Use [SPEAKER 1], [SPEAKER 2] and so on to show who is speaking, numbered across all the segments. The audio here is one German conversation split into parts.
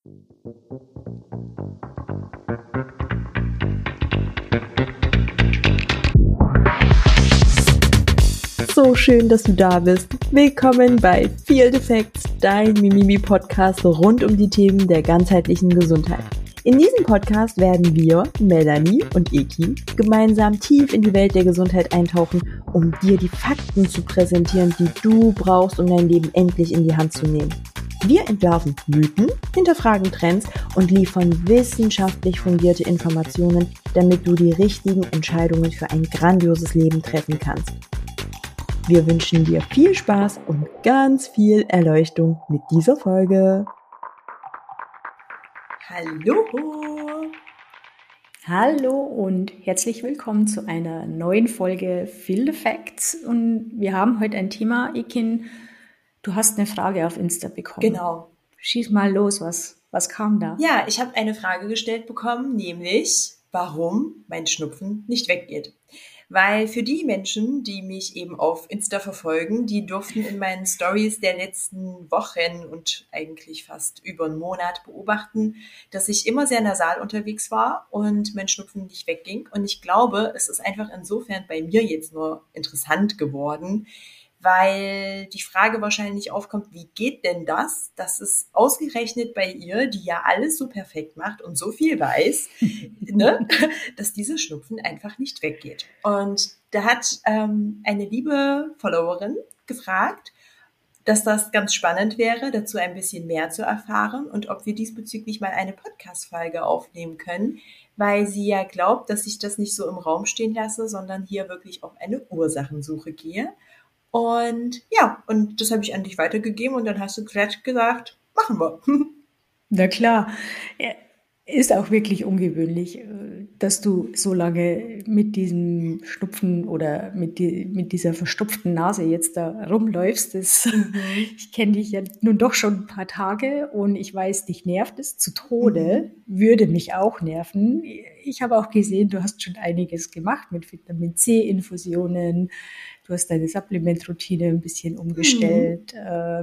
[SPEAKER 1] So schön, dass du da bist. Willkommen bei Field Effects, dein Mimimi-Podcast rund um die Themen der ganzheitlichen Gesundheit. In diesem Podcast werden wir, Melanie und Eki, gemeinsam tief in die Welt der Gesundheit eintauchen, um dir die Fakten zu präsentieren, die du brauchst, um dein Leben endlich in die Hand zu nehmen. Wir entwerfen Mythen, hinterfragen Trends und liefern wissenschaftlich fundierte Informationen, damit du die richtigen Entscheidungen für ein grandioses Leben treffen kannst. Wir wünschen dir viel Spaß und ganz viel Erleuchtung mit dieser Folge.
[SPEAKER 2] Hallo! Hallo und herzlich willkommen zu einer neuen Folge Field Effects. Und wir haben heute ein Thema, Ekin, du hast eine Frage auf Insta bekommen.
[SPEAKER 1] Genau.
[SPEAKER 2] Schieß mal los, was kam da?
[SPEAKER 1] Ja, ich habe eine Frage gestellt bekommen, nämlich, warum mein Schnupfen nicht weggeht. Weil für die Menschen, die mich eben auf Insta verfolgen, die durften in meinen Stories der letzten Wochen und eigentlich fast über einen Monat beobachten, dass ich immer sehr nasal unterwegs war und mein Schnupfen nicht wegging. Und ich glaube, es ist einfach insofern bei mir jetzt nur interessant geworden, weil die Frage wahrscheinlich aufkommt, wie geht denn das, dass es ausgerechnet bei ihr, die ja alles so perfekt macht und so viel weiß, ne, dass dieser Schnupfen einfach nicht weggeht. Und da hat eine liebe Followerin gefragt, dass das ganz spannend wäre, dazu ein bisschen mehr zu erfahren und ob wir diesbezüglich mal eine Podcast-Folge aufnehmen können, weil sie ja glaubt, dass ich das nicht so im Raum stehen lasse, sondern hier wirklich auf eine Ursachensuche gehe. Und ja, und das habe ich an dich weitergegeben und dann hast du glatt gesagt, machen wir.
[SPEAKER 2] Na klar, ist auch wirklich ungewöhnlich, dass du so lange mit diesem Schnupfen oder mit dieser verstopften Nase jetzt da rumläufst. Ich kenne dich ja nun doch schon ein paar Tage und ich weiß, dich nervt es zu Tode, würde mich auch nerven. Ich habe auch gesehen, du hast schon einiges gemacht mit Vitamin C-Infusionen. Du hast deine Supplementroutine ein bisschen umgestellt.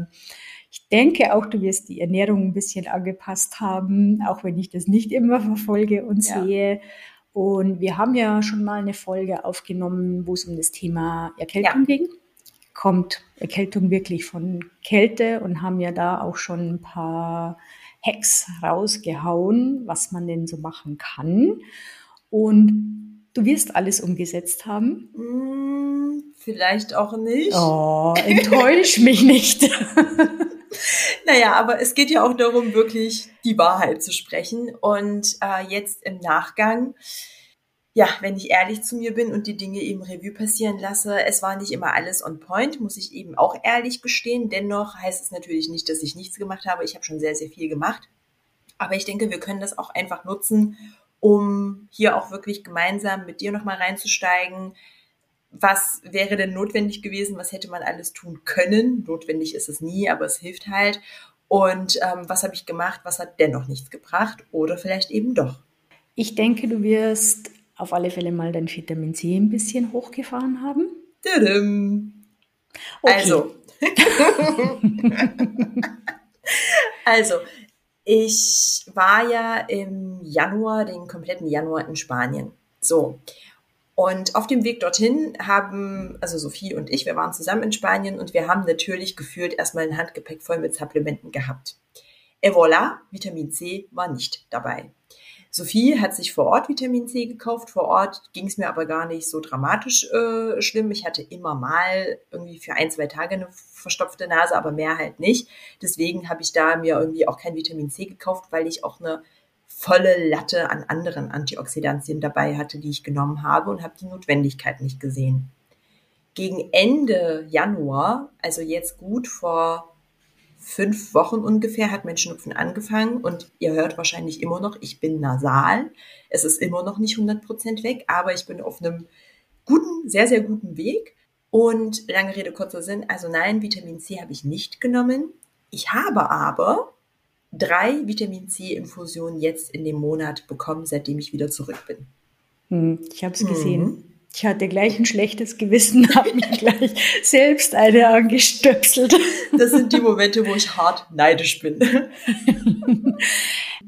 [SPEAKER 2] Ich denke auch, du wirst die Ernährung ein bisschen angepasst haben, auch wenn ich das nicht immer verfolge und sehe. Und wir haben ja schon mal eine Folge aufgenommen, wo es um das Thema Erkältung ging. Kommt Erkältung wirklich von Kälte und haben ja da auch schon ein paar Hacks rausgehauen, was man denn so machen kann. Und du wirst alles umgesetzt haben.
[SPEAKER 1] Vielleicht auch nicht.
[SPEAKER 2] Oh, enttäusch mich nicht.
[SPEAKER 1] Naja, aber es geht ja auch darum, wirklich die Wahrheit zu sprechen. Und jetzt im Nachgang, ja, wenn ich ehrlich zu mir bin und die Dinge eben Revue passieren lasse, es war nicht immer alles on point, muss ich eben auch ehrlich gestehen. Dennoch heißt es natürlich nicht, dass ich nichts gemacht habe. Ich habe schon sehr, sehr viel gemacht. Aber ich denke, wir können das auch einfach nutzen, um hier auch wirklich gemeinsam mit dir nochmal reinzusteigen. Was wäre denn notwendig gewesen? Was hätte man alles tun können? Notwendig ist es nie, aber es hilft halt. Und was habe ich gemacht? Was hat dennoch nichts gebracht? Oder vielleicht eben doch.
[SPEAKER 2] Ich denke, du wirst auf alle Fälle mal dein Vitamin C ein bisschen hochgefahren haben.
[SPEAKER 1] Okay. Also, ich war ja im Januar, den kompletten Januar in Spanien. So. Und auf dem Weg dorthin haben, also Sophie und ich, wir waren zusammen in Spanien und wir haben natürlich gefühlt erstmal ein Handgepäck voll mit Supplementen gehabt. Et voilà, Vitamin C war nicht dabei. Sophie hat sich vor Ort Vitamin C gekauft. Vor Ort ging es mir aber gar nicht so dramatisch schlimm. Ich hatte immer mal irgendwie für 1-2 Tage eine verstopfte Nase, aber mehr halt nicht. Deswegen habe ich da mir irgendwie auch kein Vitamin C gekauft, weil ich auch eine volle Latte an anderen Antioxidantien dabei hatte, die ich genommen habe und habe die Notwendigkeit nicht gesehen. Gegen Ende Januar, also jetzt gut vor 5 Wochen ungefähr, hat mein Schnupfen angefangen und ihr hört wahrscheinlich immer noch, ich bin nasal. Es ist immer noch nicht 100% weg, aber ich bin auf einem guten, sehr, sehr guten Weg. Und lange Rede, kurzer Sinn, also nein, Vitamin C habe ich nicht genommen. Ich habe aber 3 Vitamin-C-Infusionen jetzt in dem Monat bekommen, seitdem ich wieder zurück bin.
[SPEAKER 2] Ich habe es gesehen. Ich hatte gleich ein schlechtes Gewissen, habe mich gleich selbst eine angestöpselt.
[SPEAKER 1] Das sind die Momente, wo ich hart neidisch bin.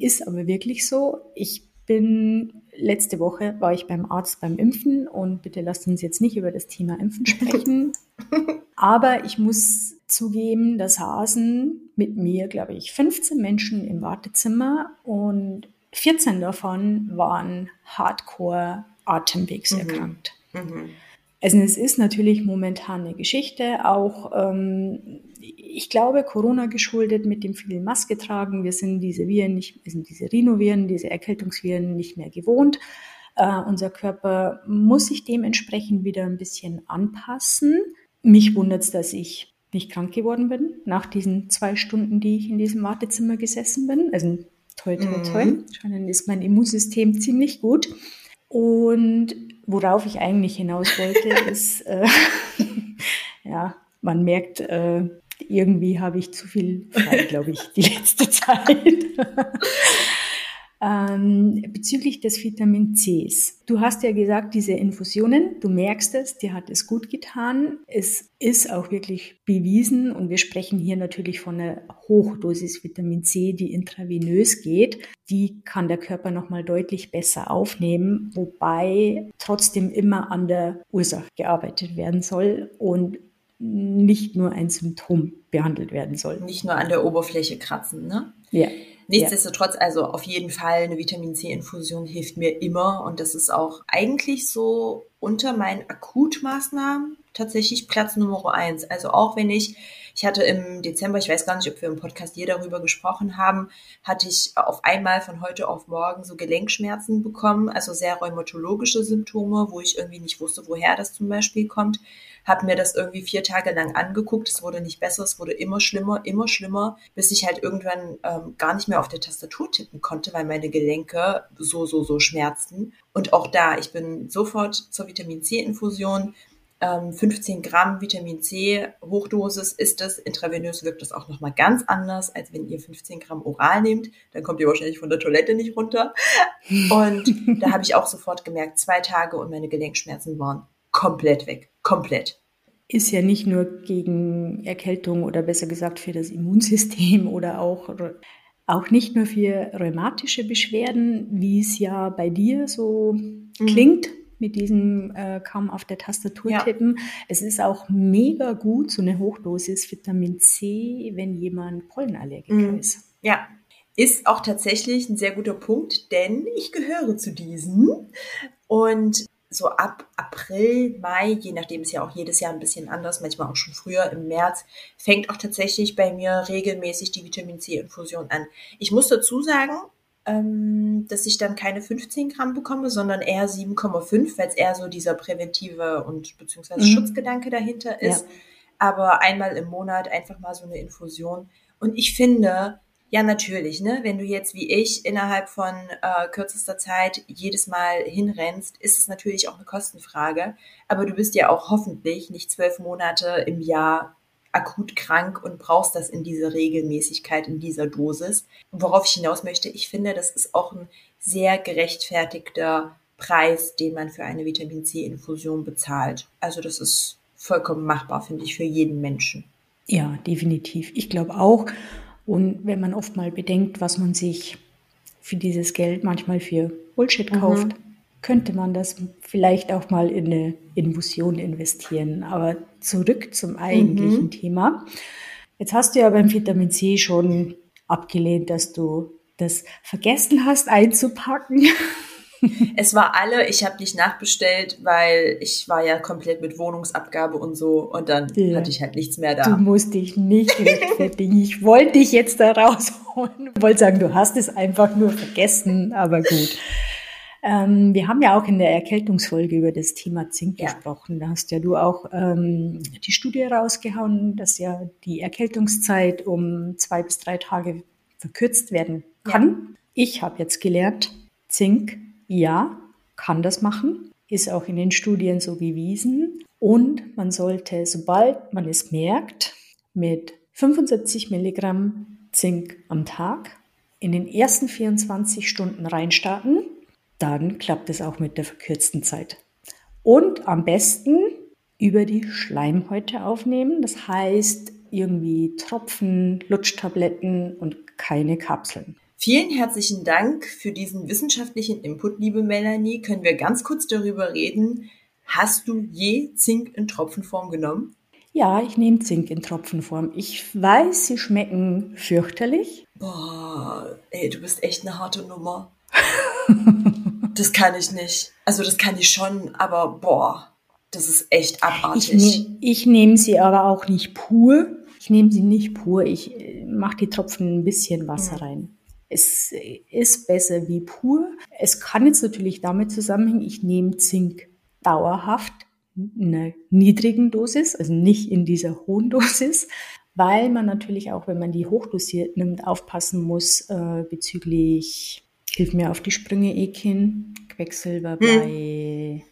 [SPEAKER 2] ist aber wirklich so. Letzte Woche war ich beim Arzt beim Impfen und bitte lasst uns jetzt nicht über das Thema Impfen sprechen. Aber ich muss zugeben, da saßen mit mir, glaube ich, 15 Menschen im Wartezimmer und 14 davon waren hardcore atemwegserkrankt. Also es ist natürlich momentan eine Geschichte, auch ich glaube Corona geschuldet mit dem vielen Maske tragen. Wir sind diese Rhinoviren, diese Erkältungsviren nicht mehr gewohnt. Unser Körper muss sich dementsprechend wieder ein bisschen anpassen. Mich wundert es, dass ich nicht krank geworden bin nach diesen 2 Stunden, die ich in diesem Wartezimmer gesessen bin. Also toi, toi, toi. Anscheinend ist mein Immunsystem ziemlich gut. Und worauf ich eigentlich hinaus wollte, ist, ja, man merkt, irgendwie habe ich zu viel frei, glaube ich, die letzte Zeit. Bezüglich des Vitamin Cs. Du hast ja gesagt, diese Infusionen, du merkst es, dir hat es gut getan. Es ist auch wirklich bewiesen und wir sprechen hier natürlich von einer Hochdosis Vitamin C, die intravenös geht. Die kann der Körper nochmal deutlich besser aufnehmen, wobei trotzdem immer an der Ursache gearbeitet werden soll und nicht nur ein Symptom behandelt werden soll.
[SPEAKER 1] Nicht nur an der Oberfläche kratzen, ne?
[SPEAKER 2] Ja.
[SPEAKER 1] Nichtsdestotrotz, also auf jeden Fall eine Vitamin-C-Infusion hilft mir immer und das ist auch eigentlich so unter meinen Akutmaßnahmen tatsächlich Platz Nummer 1. Also auch wenn ich hatte im Dezember, ich weiß gar nicht, ob wir im Podcast je darüber gesprochen haben, hatte ich auf einmal von heute auf morgen so Gelenkschmerzen bekommen, also sehr rheumatologische Symptome, wo ich irgendwie nicht wusste, woher das zum Beispiel kommt. Habe mir das irgendwie 4 Tage lang angeguckt, es wurde nicht besser, es wurde immer schlimmer, bis ich halt irgendwann gar nicht mehr auf der Tastatur tippen konnte, weil meine Gelenke so schmerzten. Und auch da, ich bin sofort zur Vitamin-C-Infusion, 15 Gramm Vitamin C, Hochdosis ist es, intravenös wirkt das auch nochmal ganz anders, als wenn ihr 15 Gramm oral nehmt, dann kommt ihr wahrscheinlich von der Toilette nicht runter. Und da habe ich auch sofort gemerkt, 2 Tage und meine Gelenkschmerzen waren komplett weg, komplett.
[SPEAKER 2] Ist ja nicht nur gegen Erkältung oder besser gesagt für das Immunsystem oder auch nicht nur für rheumatische Beschwerden, wie es ja bei dir so klingt, mit diesem kaum auf der Tastatur tippen. Es ist auch mega gut, so eine Hochdosis Vitamin C, wenn jemand Pollenallergiker ist.
[SPEAKER 1] Ja, ist auch tatsächlich ein sehr guter Punkt, denn ich gehöre zu diesen. Und so ab April, Mai, je nachdem ist ja auch jedes Jahr ein bisschen anders, manchmal auch schon früher, im März, fängt auch tatsächlich bei mir regelmäßig die Vitamin-C-Infusion an. Ich muss dazu sagen, dass ich dann keine 15 Gramm bekomme, sondern eher 7,5, weil es eher so dieser präventive und beziehungsweise Schutzgedanke dahinter ist. Ja. Aber einmal im Monat einfach mal so eine Infusion. Und ich finde, ja, natürlich, ne? Wenn du jetzt wie ich innerhalb von kürzester Zeit jedes Mal hinrennst, ist es natürlich auch eine Kostenfrage. Aber du bist ja auch hoffentlich nicht 12 Monate im Jahr akut krank und brauchst das in dieser Regelmäßigkeit, in dieser Dosis. Und worauf ich hinaus möchte, ich finde, das ist auch ein sehr gerechtfertigter Preis, den man für eine Vitamin-C-Infusion bezahlt. Also das ist vollkommen machbar, finde ich, für jeden Menschen.
[SPEAKER 2] Ja, definitiv. Ich glaube auch. Und wenn man oft mal bedenkt, was man sich für dieses Geld manchmal für Bullshit kauft, könnte man das vielleicht auch mal in eine Infusion investieren. Aber zurück zum eigentlichen Thema. Jetzt hast du ja beim Vitamin C schon abgelehnt, dass du das vergessen hast einzupacken.
[SPEAKER 1] Es war alle, ich habe nicht nachbestellt, weil ich war ja komplett mit Wohnungsabgabe und so und dann hatte ich halt nichts mehr da.
[SPEAKER 2] Du musst dich nicht rechtfertigen. Ich wollte dich jetzt da rausholen. Ich wollte sagen, du hast es einfach nur vergessen, aber gut. Wir haben ja auch in der Erkältungsfolge über das Thema Zink gesprochen. Da hast ja du auch die Studie rausgehauen, dass ja die Erkältungszeit um 2 bis 3 Tage verkürzt werden kann. Ja. Ich habe jetzt gelernt, Zink, ja, kann das machen, ist auch in den Studien so bewiesen. Und man sollte, sobald man es merkt, mit 75 Milligramm Zink am Tag in den ersten 24 Stunden reinstarten. Dann klappt es auch mit der verkürzten Zeit. Und am besten über die Schleimhäute aufnehmen. Das heißt irgendwie Tropfen, Lutschtabletten und keine Kapseln.
[SPEAKER 1] Vielen herzlichen Dank für diesen wissenschaftlichen Input, liebe Melanie. Können wir ganz kurz darüber reden? Hast du je Zink in Tropfenform genommen?
[SPEAKER 2] Ja, ich nehme Zink in Tropfenform. Ich weiß, sie schmecken fürchterlich.
[SPEAKER 1] Boah, ey, du bist echt eine harte Nummer. Das kann ich nicht. Also das kann ich schon, aber boah, das ist echt abartig.
[SPEAKER 2] Ich nehme sie aber auch nicht pur. Ich nehme sie nicht pur. Ich mache die Tropfen ein bisschen Wasser rein. Es ist besser wie pur. Es kann jetzt natürlich damit zusammenhängen, ich nehme Zink dauerhaft in einer niedrigen Dosis, also nicht in dieser hohen Dosis, weil man natürlich auch, wenn man die hochdosiert nimmt, aufpassen muss bezüglich, hilf mir auf die Sprünge, Ekin, Quecksilber bei...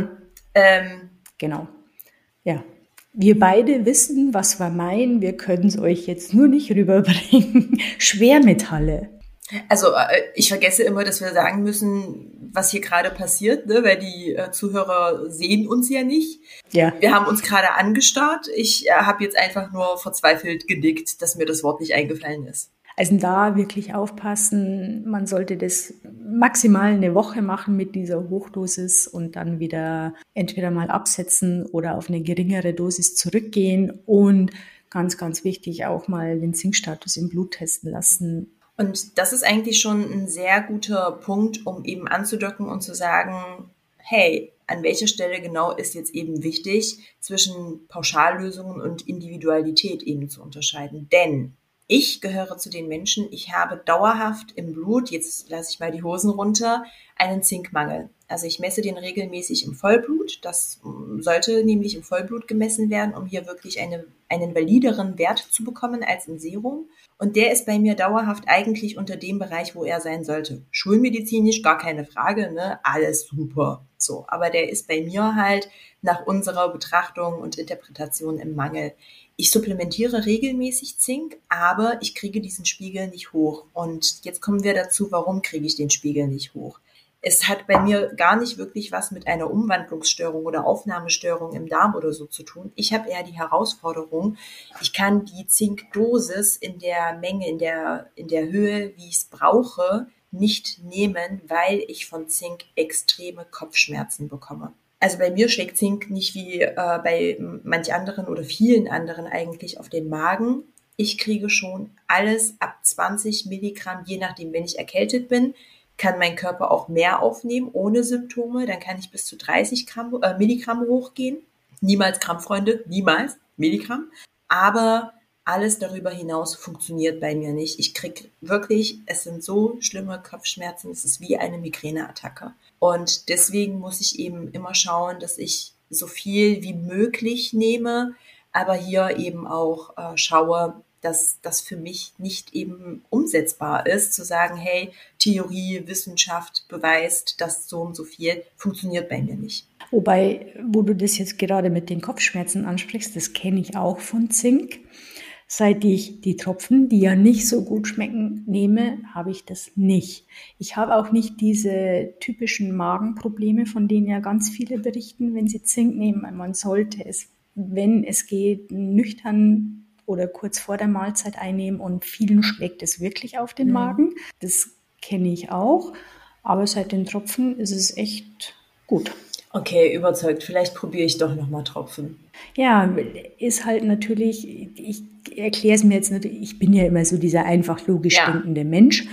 [SPEAKER 2] Genau. Ja. Wir beide wissen, was wir meinen. Wir können es euch jetzt nur nicht rüberbringen. Schwermetalle.
[SPEAKER 1] Also ich vergesse immer, dass wir sagen müssen, was hier gerade passiert, ne? Weil die Zuhörer sehen uns ja nicht.
[SPEAKER 2] Ja.
[SPEAKER 1] Wir haben uns gerade angestarrt. Ich habe jetzt einfach nur verzweifelt genickt, dass mir das Wort nicht eingefallen ist.
[SPEAKER 2] Also da wirklich aufpassen. Man sollte das maximal eine Woche machen mit dieser Hochdosis und dann wieder entweder mal absetzen oder auf eine geringere Dosis zurückgehen und ganz, ganz wichtig auch mal den Zinkstatus im Blut testen lassen.
[SPEAKER 1] Und das ist eigentlich schon ein sehr guter Punkt, um eben anzudocken und zu sagen, hey, an welcher Stelle genau ist jetzt eben wichtig, zwischen Pauschallösungen und Individualität eben zu unterscheiden. Denn ich gehöre zu den Menschen, ich habe dauerhaft im Blut, jetzt lasse ich mal die Hosen runter, einen Zinkmangel. Also ich messe den regelmäßig im Vollblut. Das sollte nämlich im Vollblut gemessen werden, um hier wirklich einen valideren Wert zu bekommen als im Serum. Und der ist bei mir dauerhaft eigentlich unter dem Bereich, wo er sein sollte. Schulmedizinisch gar keine Frage, ne? Alles super. So, aber der ist bei mir halt nach unserer Betrachtung und Interpretation im Mangel. Ich supplementiere regelmäßig Zink, aber ich kriege diesen Spiegel nicht hoch. Und jetzt kommen wir dazu, warum kriege ich den Spiegel nicht hoch? Es hat bei mir gar nicht wirklich was mit einer Umwandlungsstörung oder Aufnahmestörung im Darm oder so zu tun. Ich habe eher die Herausforderung, ich kann die Zinkdosis in der Menge, in der Höhe, wie ich es brauche, nicht nehmen, weil ich von Zink extreme Kopfschmerzen bekomme. Also bei mir schlägt Zink nicht wie bei manch anderen oder vielen anderen eigentlich auf den Magen. Ich kriege schon alles ab 20 Milligramm, je nachdem, wenn ich erkältet bin, kann mein Körper auch mehr aufnehmen ohne Symptome. Dann kann ich bis zu 30 Milligramm hochgehen. Niemals Gramm, Freunde, niemals Milligramm. Aber alles darüber hinaus funktioniert bei mir nicht. Ich kriege wirklich, es sind so schlimme Kopfschmerzen, es ist wie eine Migräneattacke. Und deswegen muss ich eben immer schauen, dass ich so viel wie möglich nehme, aber hier eben auch schaue, dass das für mich nicht eben umsetzbar ist, zu sagen, hey, Theorie, Wissenschaft beweist, dass so und so viel funktioniert bei mir nicht.
[SPEAKER 2] Wobei, wo du das jetzt gerade mit den Kopfschmerzen ansprichst, das kenne ich auch von Zink. Seit ich die Tropfen, die ja nicht so gut schmecken, nehme, habe ich das nicht. Ich habe auch nicht diese typischen Magenprobleme, von denen ja ganz viele berichten, wenn sie Zink nehmen. Man sollte es, wenn es geht, nüchtern oder kurz vor der Mahlzeit einnehmen und vielen schlägt es wirklich auf den Magen. Das kenne ich auch. Aber seit den Tropfen ist es echt gut.
[SPEAKER 1] Okay, überzeugt. Vielleicht probiere ich doch nochmal Tropfen.
[SPEAKER 2] Ja, ist halt natürlich, ich erkläre es mir jetzt natürlich, ich bin ja immer so dieser einfach logisch denkende Mensch.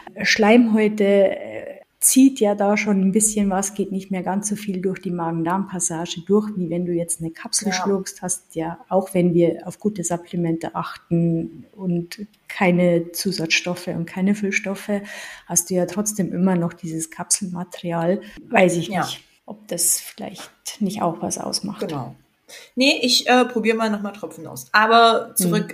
[SPEAKER 2] Schleimhäute zieht ja da schon ein bisschen was, geht nicht mehr ganz so viel durch die Magen-Darm-Passage durch, wie wenn du jetzt eine Kapsel schluckst, hast ja, auch wenn wir auf gute Supplemente achten und keine Zusatzstoffe und keine Füllstoffe, hast du ja trotzdem immer noch dieses Kapselmaterial. Weiß ich nicht, ob das vielleicht nicht auch was ausmacht.
[SPEAKER 1] Genau. Nee, ich probiere mal nochmal Tropfen aus. Aber zurück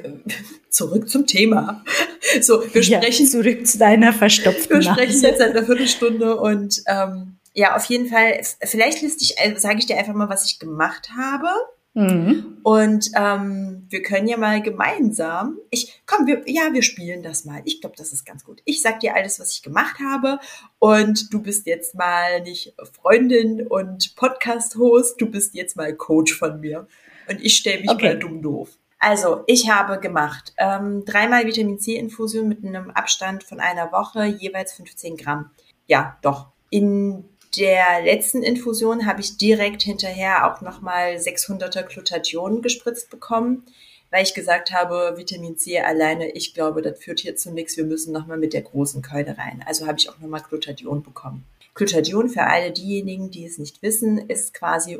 [SPEAKER 1] zum Thema. So, wir sprechen
[SPEAKER 2] zurück zu deiner verstopften Nase.
[SPEAKER 1] Wir sprechen jetzt seit einer Viertelstunde und auf jeden Fall, vielleicht sage ich dir einfach mal, was ich gemacht habe. Und wir können ja mal gemeinsam, wir spielen das mal. Ich glaube, das ist ganz gut. Ich sag dir alles, was ich gemacht habe und du bist jetzt mal nicht Freundin und Podcast-Host, du bist jetzt mal Coach von mir und ich stelle mich mal dumm doof. Also, ich habe gemacht 3-mal Vitamin C-Infusion mit einem Abstand von einer Woche, jeweils 15 Gramm. Ja, doch. In der letzten Infusion habe ich direkt hinterher auch nochmal 600er Glutathion gespritzt bekommen, weil ich gesagt habe, Vitamin C alleine, ich glaube, das führt hier zu nichts, wir müssen nochmal mit der großen Keule rein. Also habe ich auch nochmal Glutathion bekommen. Glutathion, für alle diejenigen, die es nicht wissen, ist quasi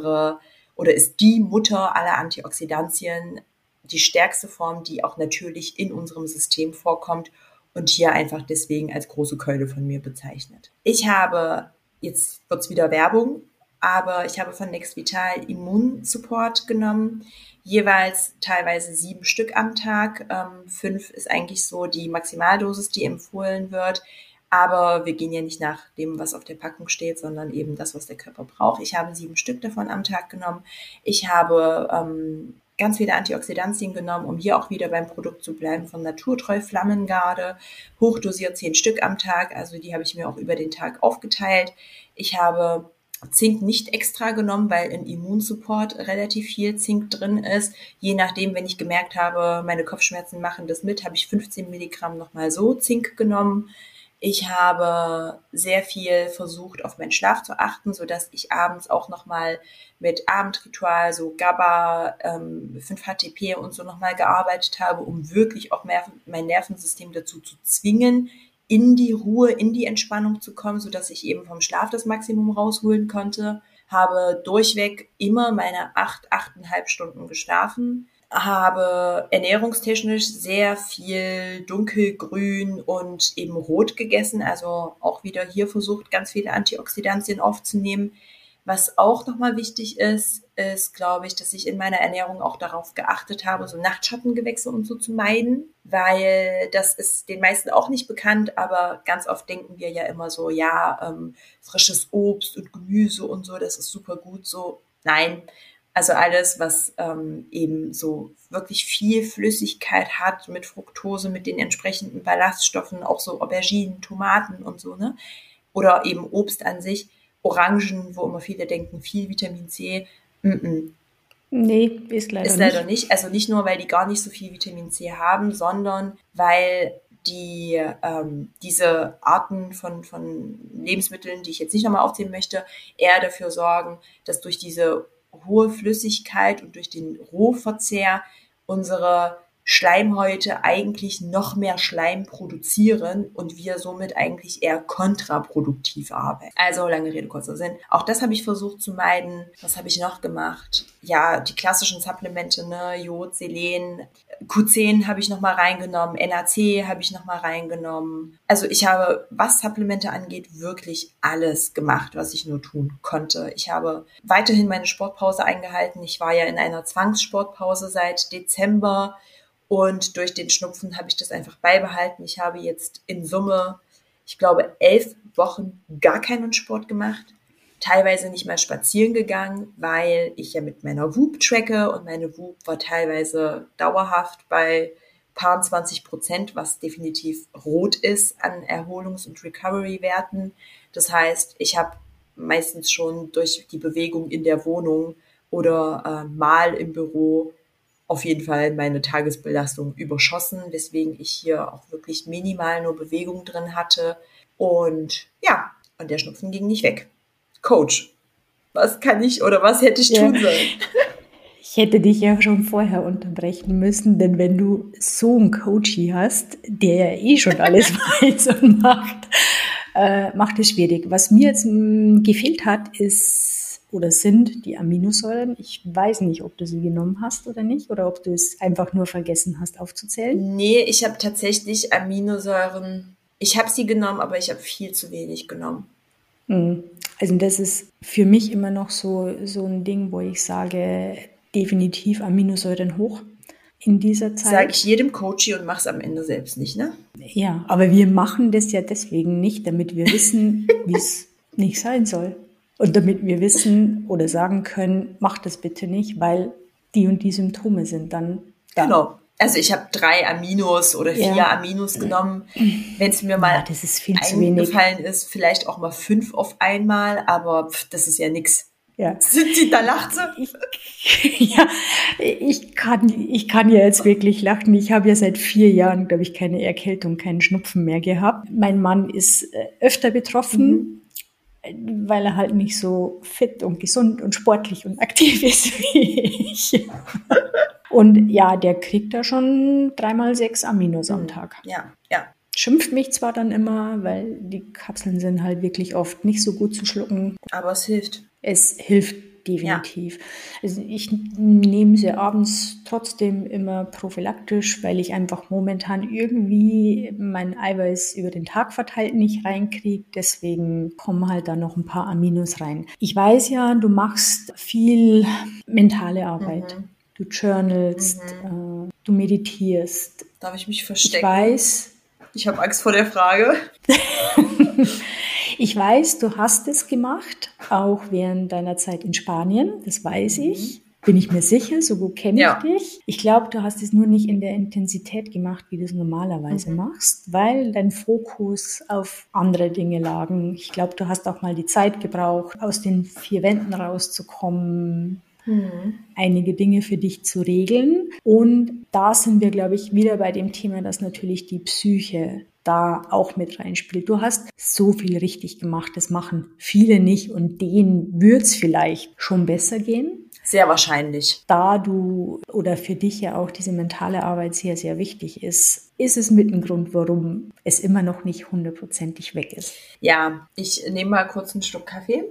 [SPEAKER 1] ist die Mutter aller Antioxidantien, die stärkste Form, die auch natürlich in unserem System vorkommt und hier einfach deswegen als große Keule von mir bezeichnet. Ich habe, jetzt wird's wieder Werbung, aber ich habe von Nexvital Immunsupport genommen, jeweils teilweise 7 Stück am Tag. 5 ist eigentlich so die Maximaldosis, die empfohlen wird. Aber wir gehen ja nicht nach dem, was auf der Packung steht, sondern eben das, was der Körper braucht. Ich habe 7 Stück davon am Tag genommen. Ich habe ganz viele Antioxidantien genommen, um hier auch wieder beim Produkt zu bleiben, von Naturtreu Flammengarde, hochdosiert 10 Stück am Tag. Also die habe ich mir auch über den Tag aufgeteilt. Ich habe Zink nicht extra genommen, weil in Immunsupport relativ viel Zink drin ist. Je nachdem, wenn ich gemerkt habe, meine Kopfschmerzen machen das mit, habe ich 15 Milligramm nochmal so Zink genommen. Ich habe sehr viel versucht, auf meinen Schlaf zu achten, sodass ich abends auch nochmal mit Abendritual, so GABA, 5-HTP und so nochmal gearbeitet habe, um wirklich auch mehr mein Nervensystem dazu zu zwingen, in die Ruhe, in die Entspannung zu kommen, sodass ich eben vom Schlaf das Maximum rausholen konnte. Habe durchweg immer meine 8,5 Stunden geschlafen. Habe ernährungstechnisch sehr viel dunkelgrün und eben rot gegessen, also auch wieder hier versucht, ganz viele Antioxidantien aufzunehmen. Was auch nochmal wichtig ist, glaube ich, dass ich in meiner Ernährung auch darauf geachtet habe, so Nachtschattengewächse und so zu meiden, weil das ist den meisten auch nicht bekannt, aber ganz oft denken wir ja immer so, ja, frisches Obst und Gemüse und so, das ist super gut so. Nein, also alles, was eben so wirklich viel Flüssigkeit hat mit Fructose, mit den entsprechenden Ballaststoffen, auch so Auberginen, Tomaten und so, ne? Oder eben Obst an sich, Orangen, wo immer viele denken, viel Vitamin C.
[SPEAKER 2] Nee, ist
[SPEAKER 1] leider nicht. Also nicht nur, weil die gar nicht so viel Vitamin C haben, sondern weil diese Arten von Lebensmitteln, die ich jetzt nicht nochmal aufzählen möchte, eher dafür sorgen, dass durch diese hohe Flüssigkeit und durch den Rohverzehr unsere Schleimhäute eigentlich noch mehr Schleim produzieren und wir somit eigentlich eher kontraproduktiv arbeiten. Also lange Rede, kurzer Sinn. Auch das habe ich versucht zu meiden. Was habe ich noch gemacht? Ja, die klassischen Supplemente, ne? Jod, Selen, Q10 habe ich nochmal reingenommen, NAC habe ich nochmal reingenommen. Also ich habe, was Supplemente angeht, wirklich alles gemacht, was ich nur tun konnte. Ich habe weiterhin meine Sportpause eingehalten. Ich war ja in einer Zwangssportpause seit Dezember. Und durch den Schnupfen habe ich das einfach beibehalten. Ich habe jetzt in Summe, ich glaube, 11 Wochen gar keinen Sport gemacht. Teilweise nicht mal spazieren gegangen, weil ich ja mit meiner Whoop tracke und meine Whoop war teilweise dauerhaft bei paar 20%, was definitiv rot ist an Erholungs- und Recovery-Werten. Das heißt, ich habe meistens schon durch die Bewegung in der Wohnung oder mal im Büro auf jeden Fall meine Tagesbelastung überschossen, weswegen ich hier auch wirklich minimal nur Bewegung drin hatte. Und ja, und der Schnupfen ging nicht weg. Coach, was kann ich oder was hätte ich tun sollen?
[SPEAKER 2] Ich hätte dich ja schon vorher unterbrechen müssen, denn wenn du so einen Coachy hast, der ja eh schon alles weiß und macht es schwierig. Was mir jetzt gefehlt hat, sind die Aminosäuren. Ich weiß nicht, ob du sie genommen hast oder nicht, oder ob du es einfach nur vergessen hast aufzuzählen.
[SPEAKER 1] Nee, ich habe tatsächlich Aminosäuren, ich habe sie genommen, aber ich habe viel zu wenig genommen.
[SPEAKER 2] Also das ist für mich immer noch so ein Ding, wo ich sage, definitiv Aminosäuren hoch in dieser Zeit.
[SPEAKER 1] Sage ich jedem Coachy und mache es am Ende selbst nicht, ne?
[SPEAKER 2] Ja, aber wir machen das ja deswegen nicht, damit wir wissen, wie es nicht sein soll. Und damit wir wissen oder sagen können, mach das bitte nicht, weil die und die Symptome sind dann da.
[SPEAKER 1] Genau. Also ich habe 3 Aminos oder 4 Aminos genommen. Wenn es mir mal
[SPEAKER 2] das ist viel
[SPEAKER 1] eingefallen ist, vielleicht auch mal 5 auf einmal, aber das ist ja nix.
[SPEAKER 2] Ja.
[SPEAKER 1] Da lacht sie.
[SPEAKER 2] Ja, ich kann ja jetzt wirklich lachen. Ich habe ja seit 4 Jahren, glaube ich, keine Erkältung, keinen Schnupfen mehr gehabt. Mein Mann ist öfter betroffen, weil er halt nicht so fit und gesund und sportlich und aktiv ist wie ich. Und ja, der kriegt da schon 3x6 Aminos am Tag.
[SPEAKER 1] Ja, ja.
[SPEAKER 2] Schimpft mich zwar dann immer, weil die Kapseln sind halt wirklich oft nicht so gut zu schlucken.
[SPEAKER 1] Aber es hilft.
[SPEAKER 2] Es hilft definitiv. Also ich nehme sie abends trotzdem immer prophylaktisch, weil ich einfach momentan irgendwie mein Eiweiß über den Tag verteilt nicht reinkriege. Deswegen kommen halt da noch ein paar Aminos rein. Ich weiß ja, du machst viel mentale Arbeit. Du journalst, du meditierst.
[SPEAKER 1] Darf ich mich verstecken?
[SPEAKER 2] Ich weiß.
[SPEAKER 1] Ich habe Angst vor der Frage.
[SPEAKER 2] Ich weiß, du hast es gemacht, auch während deiner Zeit in Spanien. Das weiß ich. Bin ich mir sicher, so gut kenne ich dich. Ich glaube, du hast es nur nicht in der Intensität gemacht, wie du es normalerweise machst, weil dein Fokus auf andere Dinge lagen. Ich glaube, du hast auch mal die Zeit gebraucht, aus den 4 Wänden rauszukommen, einige Dinge für dich zu regeln. Und da sind wir, glaube ich, wieder bei dem Thema, dass natürlich die Psyche da auch mit reinspielt. Du hast so viel richtig gemacht, das machen viele nicht und denen würde es vielleicht schon besser gehen.
[SPEAKER 1] Sehr wahrscheinlich.
[SPEAKER 2] Da du oder für dich ja auch diese mentale Arbeit sehr, sehr wichtig ist, ist es mit ein Grund, warum es immer noch nicht 100%ig weg ist.
[SPEAKER 1] Ja, ich nehme mal kurz einen Schluck Kaffee.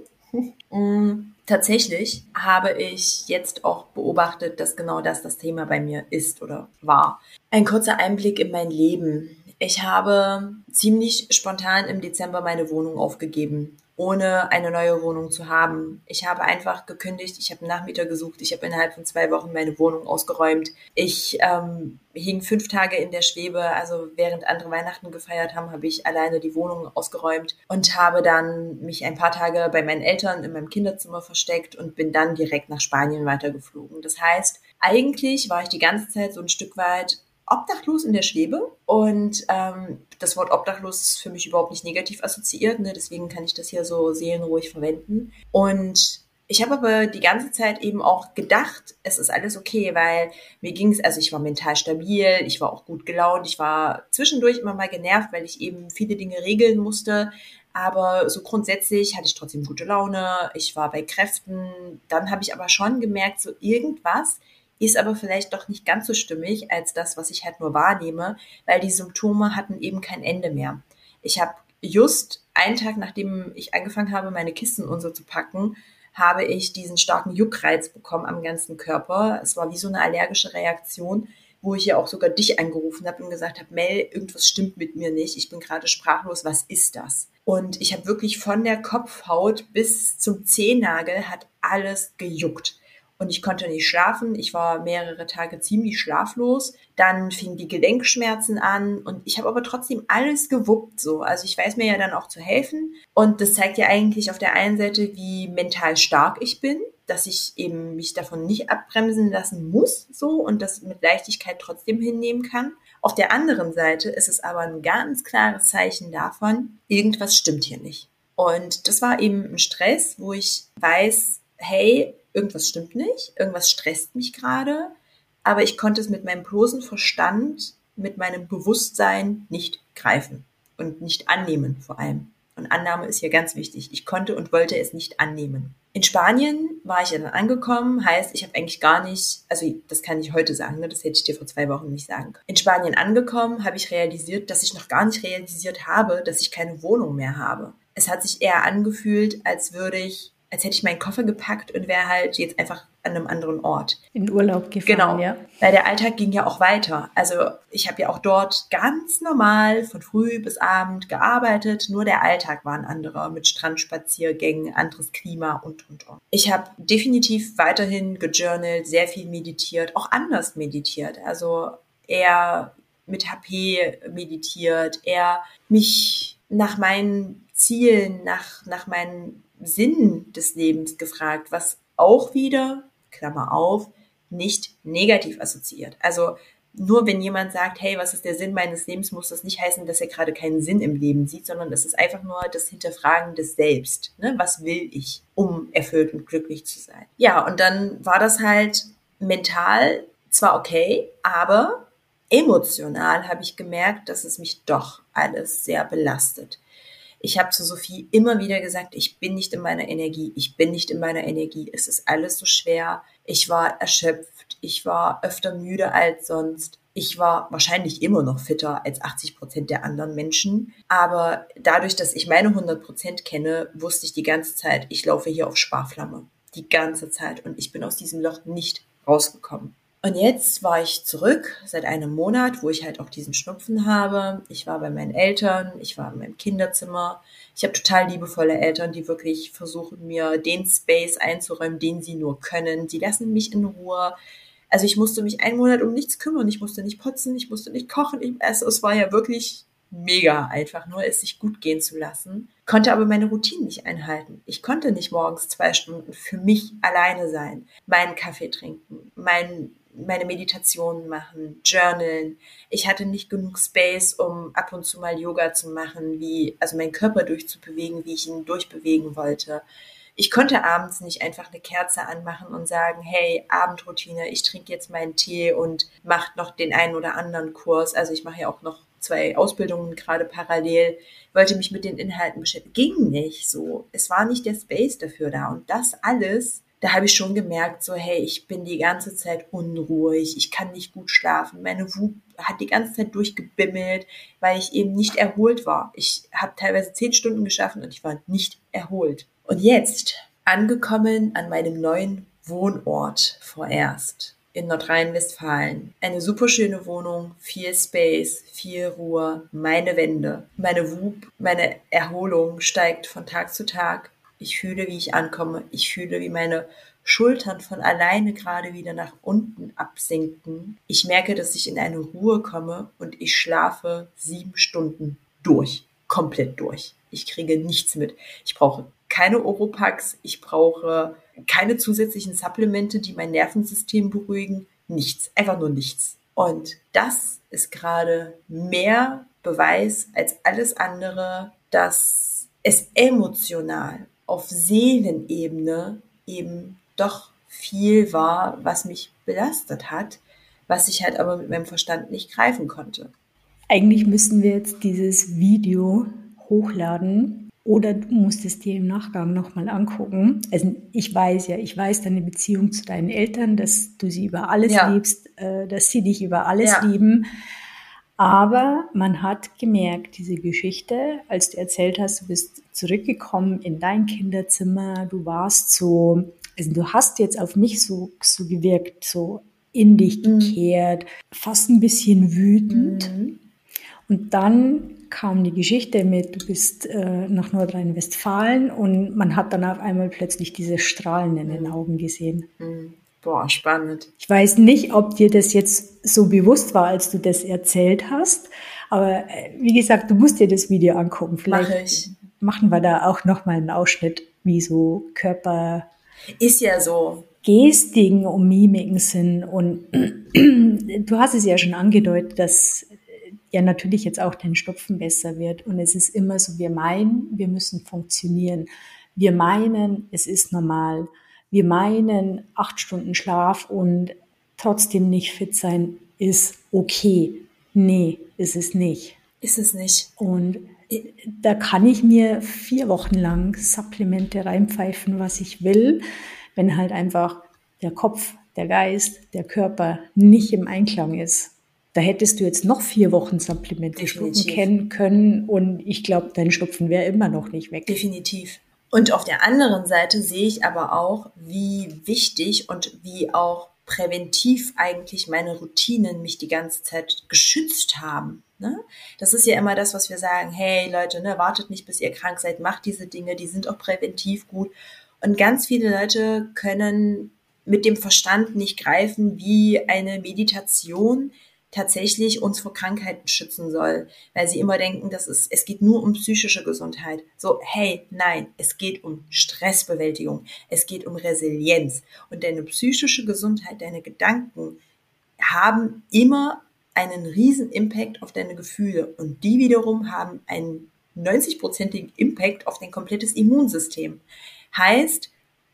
[SPEAKER 1] Tatsächlich habe ich jetzt auch beobachtet, dass genau das Thema bei mir ist oder war. Ein kurzer Einblick in mein Leben. Ich habe ziemlich spontan im Dezember meine Wohnung aufgegeben, ohne eine neue Wohnung zu haben. Ich habe einfach gekündigt, ich habe einen Nachmieter gesucht, ich habe innerhalb von 2 Wochen meine Wohnung ausgeräumt. Ich hing 5 Tage in der Schwebe, also während andere Weihnachten gefeiert haben, habe ich alleine die Wohnung ausgeräumt und habe dann mich ein paar Tage bei meinen Eltern in meinem Kinderzimmer versteckt und bin dann direkt nach Spanien weitergeflogen. Das heißt, eigentlich war ich die ganze Zeit so ein Stück weit obdachlos in der Schwebe und das Wort obdachlos ist für mich überhaupt nicht negativ assoziiert, ne? Deswegen kann ich das hier so seelenruhig verwenden. Und ich habe aber die ganze Zeit eben auch gedacht, es ist alles okay, weil mir ging es, also ich war mental stabil, ich war auch gut gelaunt, ich war zwischendurch immer mal genervt, weil ich eben viele Dinge regeln musste, aber so grundsätzlich hatte ich trotzdem gute Laune, ich war bei Kräften. Dann habe ich aber schon gemerkt, so irgendwas ist aber vielleicht doch nicht ganz so stimmig als das, was ich halt nur wahrnehme, weil die Symptome hatten eben kein Ende mehr. Ich habe just einen Tag, nachdem ich angefangen habe, meine Kisten und so zu packen, habe ich diesen starken Juckreiz bekommen am ganzen Körper. Es war wie so eine allergische Reaktion, wo ich ja auch sogar dich angerufen habe und gesagt habe, Mel, irgendwas stimmt mit mir nicht, ich bin gerade sprachlos, was ist das? Und ich habe wirklich von der Kopfhaut bis zum Zehennagel hat alles gejuckt. Und ich konnte nicht schlafen. Ich war mehrere Tage ziemlich schlaflos. Dann fingen die Gelenkschmerzen an und ich habe aber trotzdem alles gewuppt so. Also ich weiß mir ja dann auch zu helfen. Und das zeigt ja eigentlich auf der einen Seite, wie mental stark ich bin, dass ich eben mich davon nicht abbremsen lassen muss so und das mit Leichtigkeit trotzdem hinnehmen kann. Auf der anderen Seite ist es aber ein ganz klares Zeichen davon, irgendwas stimmt hier nicht. Und das war eben ein Stress, wo ich weiß, hey, irgendwas stimmt nicht, irgendwas stresst mich gerade, aber ich konnte es mit meinem bloßen Verstand, mit meinem Bewusstsein nicht greifen und nicht annehmen vor allem. Und Annahme ist hier ganz wichtig. Ich konnte und wollte es nicht annehmen. In Spanien war ich ja dann angekommen, heißt, ich habe eigentlich gar nicht, also das kann ich heute sagen, ne, das hätte ich dir vor 2 Wochen nicht sagen können. In Spanien angekommen, habe ich realisiert, dass ich noch gar nicht realisiert habe, dass ich keine Wohnung mehr habe. Es hat sich eher angefühlt, als hätte ich meinen Koffer gepackt und wäre halt jetzt einfach an einem anderen Ort.
[SPEAKER 2] In Urlaub gefahren,
[SPEAKER 1] genau.
[SPEAKER 2] Ja.
[SPEAKER 1] Weil der Alltag ging ja auch weiter. Also ich habe ja auch dort ganz normal von früh bis Abend gearbeitet. Nur der Alltag war ein anderer mit Strandspaziergängen, anderes Klima und. Ich habe definitiv weiterhin gejournalt, sehr viel meditiert, auch anders meditiert. Also eher mit HP meditiert, eher mich nach meinen Zielen, nach meinen Sinn des Lebens gefragt, was auch wieder, Klammer auf, nicht negativ assoziiert. Also nur wenn jemand sagt, hey, was ist der Sinn meines Lebens, muss das nicht heißen, dass er gerade keinen Sinn im Leben sieht, sondern es ist einfach nur das Hinterfragen des Selbst. Ne? Was will ich, um erfüllt und glücklich zu sein? Ja, und dann war das halt mental zwar okay, aber emotional habe ich gemerkt, dass es mich doch alles sehr belastet. Ich habe zu Sophie immer wieder gesagt, ich bin nicht in meiner Energie, ich bin nicht in meiner Energie, es ist alles so schwer. Ich war erschöpft, ich war öfter müde als sonst. Ich war wahrscheinlich immer noch fitter als 80% der anderen Menschen. Aber dadurch, dass ich meine 100% kenne, wusste ich die ganze Zeit, ich laufe hier auf Sparflamme. Die ganze Zeit. Und ich bin aus diesem Loch nicht rausgekommen. Und jetzt war ich zurück, seit einem Monat, wo ich halt auch diesen Schnupfen habe. Ich war bei meinen Eltern, ich war in meinem Kinderzimmer. Ich habe total liebevolle Eltern, die wirklich versuchen, mir den Space einzuräumen, den sie nur können. Die lassen mich in Ruhe. Also ich musste mich einen Monat um nichts kümmern. Ich musste nicht putzen, ich musste nicht kochen. Also es war ja wirklich mega einfach, nur es sich gut gehen zu lassen. Konnte aber meine Routine nicht einhalten. Ich konnte nicht morgens 2 Stunden für mich alleine sein, meinen Kaffee trinken, meine Meditationen machen, journalen. Ich hatte nicht genug Space, um ab und zu mal Yoga zu machen, also meinen Körper durchzubewegen, wie ich ihn durchbewegen wollte. Ich konnte abends nicht einfach eine Kerze anmachen und sagen, hey, Abendroutine, ich trinke jetzt meinen Tee und mache noch den einen oder anderen Kurs. Also ich mache ja auch noch 2 Ausbildungen gerade parallel, wollte mich mit den Inhalten beschäftigen. Ging nicht so. Es war nicht der Space dafür da. Und das alles, da habe ich schon gemerkt, so, hey, ich bin die ganze Zeit unruhig, ich kann nicht gut schlafen. Meine Wut hat die ganze Zeit durchgebimmelt, weil ich eben nicht erholt war. Ich habe teilweise 10 Stunden geschaffen und ich war nicht erholt. Und jetzt, angekommen an meinem neuen Wohnort vorerst in Nordrhein-Westfalen. Eine super schöne Wohnung, viel Space, viel Ruhe, meine Wände. Meine Wut, meine Erholung steigt von Tag zu Tag. Ich fühle, wie ich ankomme. Ich fühle, wie meine Schultern von alleine gerade wieder nach unten absinken. Ich merke, dass ich in eine Ruhe komme und ich schlafe 7 Stunden durch. Komplett durch. Ich kriege nichts mit. Ich brauche keine Oropax, ich brauche keine zusätzlichen Supplemente, die mein Nervensystem beruhigen. Nichts, einfach nur nichts. Und das ist gerade mehr Beweis als alles andere, dass es emotional auf Seelenebene eben doch viel war, was mich belastet hat, was ich halt aber mit meinem Verstand nicht greifen konnte.
[SPEAKER 2] Eigentlich müssen wir jetzt dieses Video hochladen oder du musst es dir im Nachgang nochmal angucken. Also ich weiß deine Beziehung zu deinen Eltern, dass du sie über alles liebst, dass sie dich über alles lieben. Aber man hat gemerkt, diese Geschichte, als du erzählt hast, du bist zurückgekommen in dein Kinderzimmer, du warst so, also du hast jetzt auf mich so gewirkt, so in dich gekehrt, fast ein bisschen wütend. Und dann kam die Geschichte mit, du bist nach Nordrhein-Westfalen und man hat dann auf einmal plötzlich diese Strahlen in den Augen gesehen.
[SPEAKER 1] Boah, spannend.
[SPEAKER 2] Ich weiß nicht, ob dir das jetzt so bewusst war, als du das erzählt hast, aber wie gesagt, du musst dir das Video angucken. Vielleicht machen wir da auch nochmal einen Ausschnitt, wie so Körper...
[SPEAKER 1] Ist ja so.
[SPEAKER 2] Gestiken und Mimiken sind und du hast es ja schon angedeutet, dass ja natürlich jetzt auch dein Schnupfen besser wird und es ist immer so, wir meinen, wir müssen funktionieren. Wir meinen, es ist normal. Wir meinen, 8 Stunden Schlaf und trotzdem nicht fit sein ist okay. Nee, ist es nicht.
[SPEAKER 1] Ist es nicht.
[SPEAKER 2] Und da kann ich mir 4 Wochen lang Supplemente reinpfeifen, was ich will, wenn halt einfach der Kopf, der Geist, der Körper nicht im Einklang ist. Da hättest du jetzt noch 4 Wochen Supplemente schlucken können und ich glaube, dein Schnupfen wäre immer noch nicht weg.
[SPEAKER 1] Definitiv. Und auf der anderen Seite sehe ich aber auch, wie wichtig und wie auch präventiv eigentlich meine Routinen mich die ganze Zeit geschützt haben. Ne? Das ist ja immer das, was wir sagen, hey Leute, ne, wartet nicht, bis ihr krank seid, macht diese Dinge, die sind auch präventiv gut. Und ganz viele Leute können mit dem Verstand nicht greifen, wie eine Meditation tatsächlich uns vor Krankheiten schützen soll, weil sie immer denken, es geht nur um psychische Gesundheit. So, hey, nein, es geht um Stressbewältigung, es geht um Resilienz und deine psychische Gesundheit, deine Gedanken haben immer einen riesen Impact auf deine Gefühle und die wiederum haben einen 90-prozentigen Impact auf dein komplettes Immunsystem. Heißt,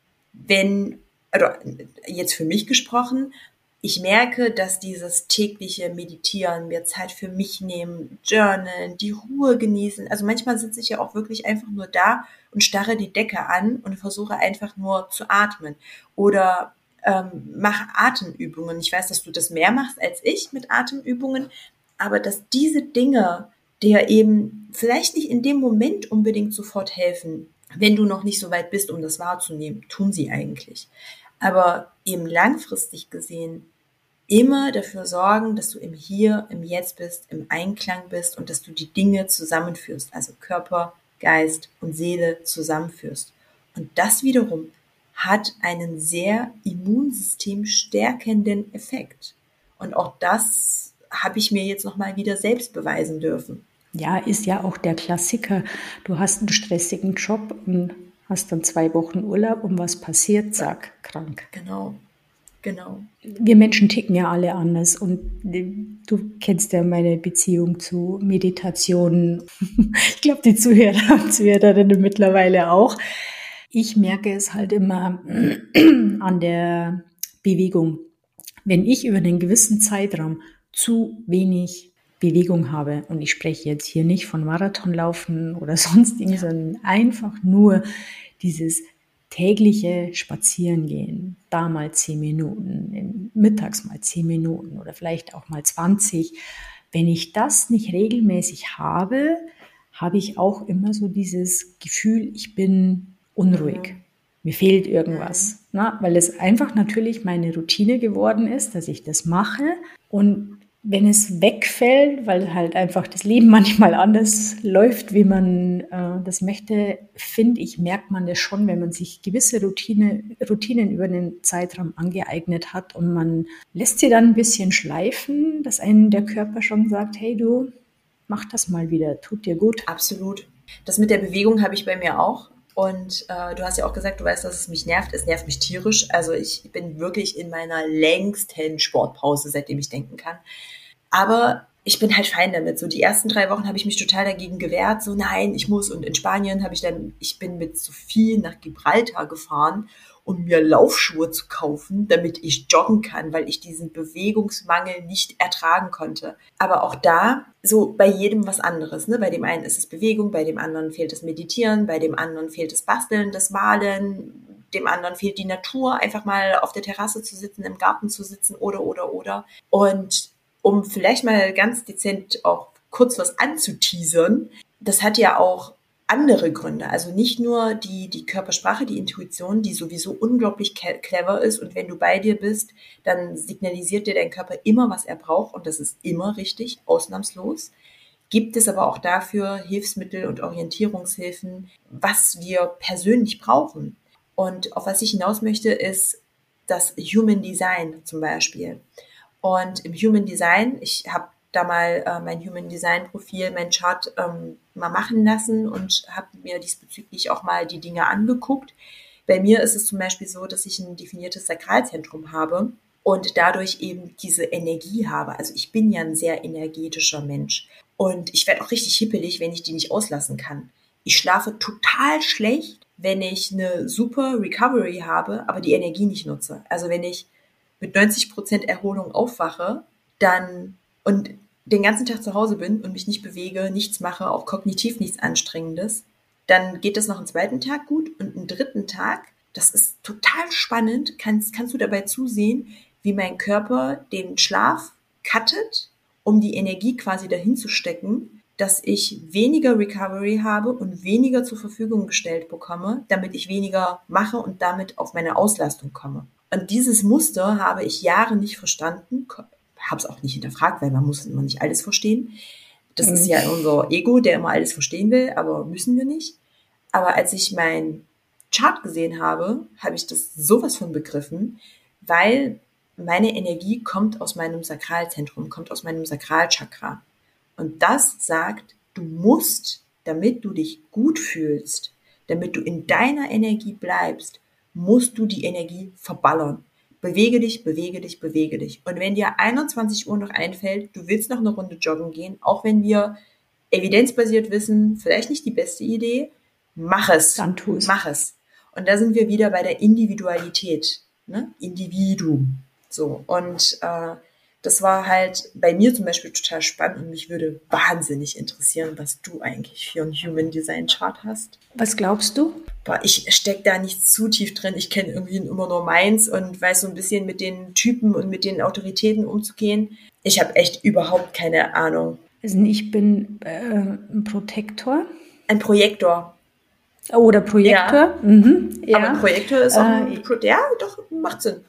[SPEAKER 1] wenn, also jetzt für mich gesprochen, ich merke, dass dieses tägliche Meditieren, mir Zeit für mich nehmen, journalen, die Ruhe genießen. Also manchmal sitze ich ja auch wirklich einfach nur da und starre die Decke an und versuche einfach nur zu atmen. Oder mache Atemübungen. Ich weiß, dass du das mehr machst als ich mit Atemübungen, aber dass diese Dinge dir eben vielleicht nicht in dem Moment unbedingt sofort helfen, wenn du noch nicht so weit bist, um das wahrzunehmen, tun sie eigentlich. Aber eben langfristig gesehen immer dafür sorgen, dass du im Hier, im Jetzt bist, im Einklang bist und dass du die Dinge zusammenführst, also Körper, Geist und Seele zusammenführst. Und das wiederum hat einen sehr Immunsystem stärkenden Effekt. Und auch das habe ich mir jetzt nochmal wieder selbst beweisen dürfen.
[SPEAKER 2] Ja, ist ja auch der Klassiker. Du hast einen stressigen Job und hast dann 2 Wochen Urlaub und was passiert? Zack, krank.
[SPEAKER 1] Genau, genau.
[SPEAKER 2] Wir Menschen ticken ja alle anders und du kennst ja meine Beziehung zu Meditation. Ich glaube, die Zuhörer und Zuhörerinnen mittlerweile auch. Ich merke es halt immer an der Bewegung. Wenn ich über einen gewissen Zeitraum zu wenig Bewegung habe, und ich spreche jetzt hier nicht von Marathonlaufen oder sonstigen, sondern einfach nur dieses tägliche Spazierengehen, da mal 10 Minuten, mittags mal 10 Minuten oder vielleicht auch mal 20. Wenn ich das nicht regelmäßig habe, habe ich auch immer so dieses Gefühl, ich bin unruhig. Mir fehlt irgendwas, weil es einfach natürlich meine Routine geworden ist, dass ich das mache. Und wenn es wegfällt, weil halt einfach das Leben manchmal anders läuft, wie man das möchte, finde ich, merkt man das schon, wenn man sich gewisse Routinen über einen Zeitraum angeeignet hat und man lässt sie dann ein bisschen schleifen, dass einem der Körper schon sagt, hey du, mach das mal wieder, tut dir gut.
[SPEAKER 1] Absolut. Das mit der Bewegung habe ich bei mir auch. Und du hast ja auch gesagt, du weißt, dass es mich nervt. Es nervt mich tierisch. Also ich bin wirklich in meiner längsten Sportpause, seitdem ich denken kann. Aber ich bin halt fein damit. So die ersten 3 Wochen habe ich mich total dagegen gewehrt. So nein, ich muss. Und in Spanien ich bin mit Sophie nach Gibraltar gefahren, um mir Laufschuhe zu kaufen, damit ich joggen kann, weil ich diesen Bewegungsmangel nicht ertragen konnte. Aber auch da, so bei jedem was anderes. Ne? Bei dem einen ist es Bewegung, bei dem anderen fehlt das Meditieren, bei dem anderen fehlt das Basteln, das Malen, dem anderen fehlt die Natur, einfach mal auf der Terrasse zu sitzen, im Garten zu sitzen oder. Und um vielleicht mal ganz dezent auch kurz was anzuteasern, das hat ja auch andere Gründe. Also nicht nur die Körpersprache, die Intuition, die sowieso unglaublich clever ist und wenn du bei dir bist, dann signalisiert dir dein Körper immer, was er braucht und das ist immer richtig, ausnahmslos. Gibt es aber auch dafür Hilfsmittel und Orientierungshilfen, was wir persönlich brauchen. Und auf was ich hinaus möchte, ist das Human Design zum Beispiel. Und im Human Design, ich habe da mal mein Human Design Profil, mein Chart mal machen lassen und habe mir diesbezüglich auch mal die Dinge angeguckt. Bei mir ist es zum Beispiel so, dass ich ein definiertes Sakralzentrum habe und dadurch eben diese Energie habe. Also ich bin ja ein sehr energetischer Mensch und ich werde auch richtig hippelig, wenn ich die nicht auslassen kann. Ich schlafe total schlecht, wenn ich eine super Recovery habe, aber die Energie nicht nutze. Also wenn ich mit 90% Erholung aufwache, dann und den ganzen Tag zu Hause bin und mich nicht bewege, nichts mache, auch kognitiv nichts Anstrengendes, dann geht das noch einen zweiten Tag gut und einen dritten Tag, das ist total spannend, kannst du dabei zusehen, wie mein Körper den Schlaf cuttet, um die Energie quasi dahin zu stecken, dass ich weniger Recovery habe und weniger zur Verfügung gestellt bekomme, damit ich weniger mache und damit auf meine Auslastung komme. Und dieses Muster habe ich Jahre nicht verstanden, habe es auch nicht hinterfragt, weil man muss immer nicht alles verstehen. Das ist ja unser Ego, der immer alles verstehen will, aber müssen wir nicht. Aber als ich mein Chart gesehen habe, habe ich das sowas von begriffen, weil meine Energie kommt aus meinem Sakralzentrum, kommt aus meinem Sakralchakra. Und das sagt, du musst, damit du dich gut fühlst, damit du in deiner Energie bleibst, musst du die Energie verballern. Bewege dich, bewege dich, bewege dich. Und wenn dir 21 Uhr noch einfällt, du willst noch eine Runde joggen gehen, auch wenn wir evidenzbasiert wissen, vielleicht nicht die beste Idee, mach es.
[SPEAKER 2] Dann tu es.
[SPEAKER 1] Mach es. Und da sind wir wieder bei der Individualität. Ne? Individuum. So. Und das war halt bei mir zum Beispiel total spannend und mich würde wahnsinnig interessieren, was du eigentlich für einen Human Design Chart hast.
[SPEAKER 2] Was glaubst du?
[SPEAKER 1] Boah, ich stecke da nicht zu tief drin. Ich kenne irgendwie immer nur meins und weiß so ein bisschen mit den Typen und mit den Autoritäten umzugehen. Ich habe echt überhaupt keine Ahnung.
[SPEAKER 2] Also ich bin ein Protektor.
[SPEAKER 1] Ein Projektor.
[SPEAKER 2] Oder Projektor.
[SPEAKER 1] Ja.
[SPEAKER 2] Ja.
[SPEAKER 1] Aber ein Projektor ist auch ja, doch, macht Sinn.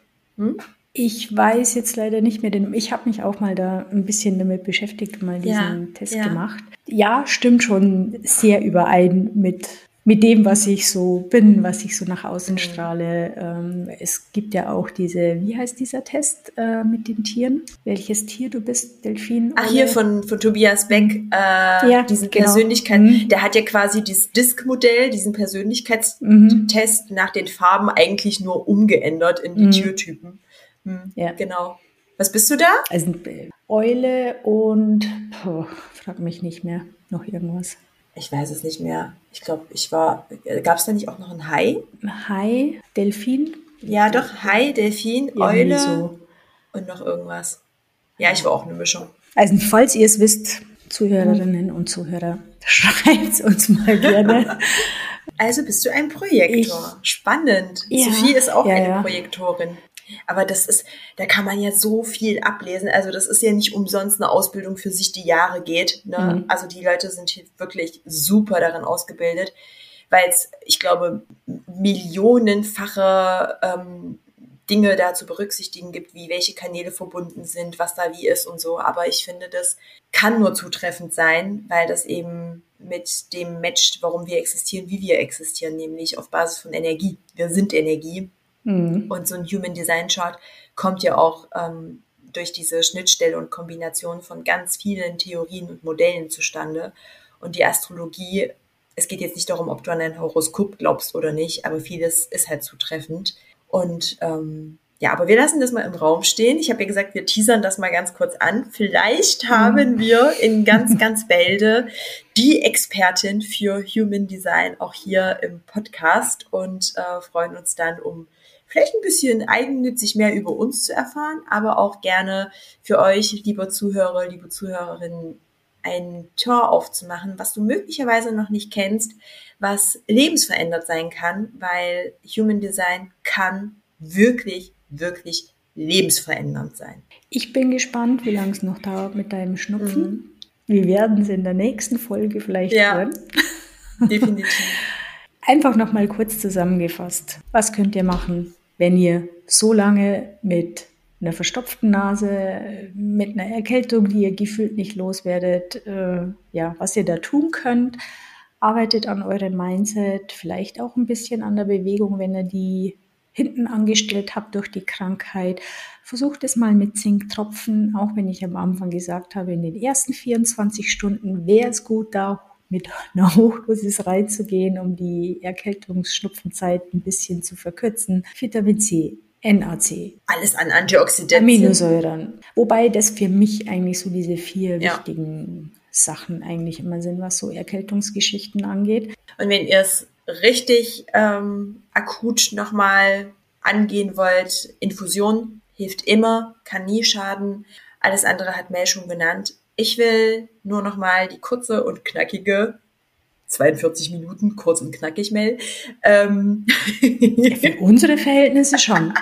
[SPEAKER 2] Ich weiß jetzt leider nicht mehr, denn ich habe mich auch mal da ein bisschen damit beschäftigt, mal diesen Test gemacht. Ja, stimmt schon sehr überein mit dem, was ich so bin, was ich so nach außen strahle. Es gibt ja auch wie heißt dieser Test mit den Tieren? Welches Tier du bist, Delfin?
[SPEAKER 1] Ach, hier von Tobias Beck, diesen Persönlichkeit, der hat ja quasi dieses DISC-Modell, diesen Persönlichkeitstest nach den Farben eigentlich nur umgeändert in die Tiertypen. Ja. Genau. Was bist du da?
[SPEAKER 2] Also Eule und frag mich nicht mehr, noch irgendwas.
[SPEAKER 1] Ich weiß es nicht mehr. Ich glaube, gab es da nicht auch noch ein Hai?
[SPEAKER 2] Hai, Delfin?
[SPEAKER 1] Ja, doch, Hai, Delfin, Eule so. Und noch irgendwas. Ja, ich war auch eine Mischung.
[SPEAKER 2] Also, falls ihr es wisst, Zuhörerinnen und Zuhörer, schreibt es uns mal gerne.
[SPEAKER 1] Also bist du ein Projektor. Spannend. Ja, Sophie ist auch eine Projektorin. Aber da kann man ja so viel ablesen. Also das ist ja nicht umsonst eine Ausbildung für sich, die Jahre geht. Ne? Also die Leute sind hier wirklich super darin ausgebildet, weil es, ich glaube, millionenfache Dinge da zu berücksichtigen gibt, wie welche Kanäle verbunden sind, was da wie ist und so. Aber ich finde, das kann nur zutreffend sein, weil das eben mit dem matcht, warum wir existieren, wie wir existieren, nämlich auf Basis von Energie. Wir sind Energie. Und so ein Human Design Chart kommt ja auch durch diese Schnittstelle und Kombination von ganz vielen Theorien und Modellen zustande. Und die Astrologie, es geht jetzt nicht darum, ob du an ein Horoskop glaubst oder nicht, aber vieles ist halt zutreffend. Und aber wir lassen das mal im Raum stehen. Ich habe ja gesagt, wir teasern das mal ganz kurz an. Vielleicht haben wir in ganz, ganz Bälde die Expertin für Human Design auch hier im Podcast und freuen uns dann, um vielleicht ein bisschen eigennützig mehr über uns zu erfahren, aber auch gerne für euch, liebe Zuhörer, liebe Zuhörerinnen, ein Tor aufzumachen, was du möglicherweise noch nicht kennst, was lebensverändert sein kann, weil Human Design kann wirklich, wirklich lebensverändernd sein.
[SPEAKER 2] Ich bin gespannt, wie lange es noch dauert mit deinem Schnupfen. Wir werden es in der nächsten Folge vielleicht hören.
[SPEAKER 1] Definitiv.
[SPEAKER 2] Einfach nochmal kurz zusammengefasst. Was könnt ihr machen, wenn ihr so lange mit einer verstopften Nase, mit einer Erkältung, die ihr gefühlt nicht loswerdet, was ihr da tun könnt? Arbeitet an eurem Mindset, vielleicht auch ein bisschen an der Bewegung, wenn ihr die hinten angestellt habt durch die Krankheit. Versucht es mal mit Zinktropfen, auch wenn ich am Anfang gesagt habe, in den ersten 24 Stunden wäre es gut, da mit einer Hochdosis reinzugehen, um die Erkältungs-Schnupfenzeit ein bisschen zu verkürzen. Vitamin C, NAC.
[SPEAKER 1] Alles an Antioxidantien.
[SPEAKER 2] Aminosäuren. Wobei das für mich eigentlich so diese 4 wichtigen Sachen eigentlich immer sind, was so Erkältungsgeschichten angeht.
[SPEAKER 1] Und wenn ihr es richtig akut nochmal angehen wollt, Infusion hilft immer, kann nie schaden. Alles andere hat Mel schon genannt. Ich will nur nochmal die kurze und knackige 42 Minuten, kurz und knackig, Mel.
[SPEAKER 2] Für unsere Verhältnisse schon.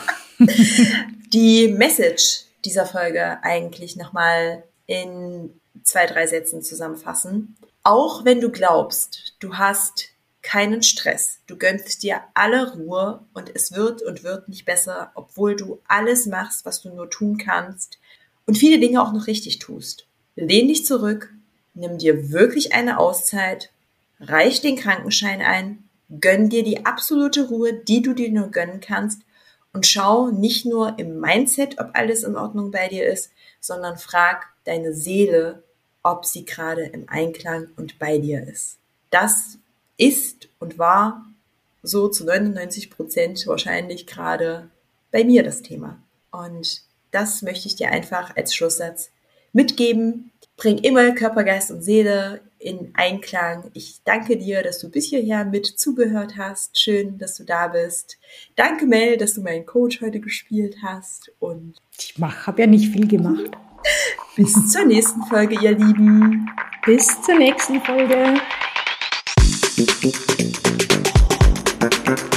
[SPEAKER 1] Die Message dieser Folge eigentlich nochmal in 2, 3 Sätzen zusammenfassen. Auch wenn du glaubst, du hast keinen Stress, du gönnst dir alle Ruhe und es wird nicht besser, obwohl du alles machst, was du nur tun kannst und viele Dinge auch noch richtig tust. Lehn dich zurück, nimm dir wirklich eine Auszeit, reich den Krankenschein ein, gönn dir die absolute Ruhe, die du dir nur gönnen kannst und schau nicht nur im Mindset, ob alles in Ordnung bei dir ist, sondern frag deine Seele, ob sie gerade im Einklang und bei dir ist. Das ist und war so zu 99% wahrscheinlich gerade bei mir das Thema. Und das möchte ich dir einfach als Schlusssatz mitgeben. Bring immer Körper, Geist und Seele in Einklang. Ich danke dir, dass du bis hierher mit zugehört hast. Schön, dass du da bist. Danke, Mel, dass du meinen Coach heute gespielt hast. Und
[SPEAKER 2] ich habe ja nicht viel gemacht.
[SPEAKER 1] Bis zur nächsten Folge, ihr Lieben.
[SPEAKER 2] Bis zur nächsten Folge.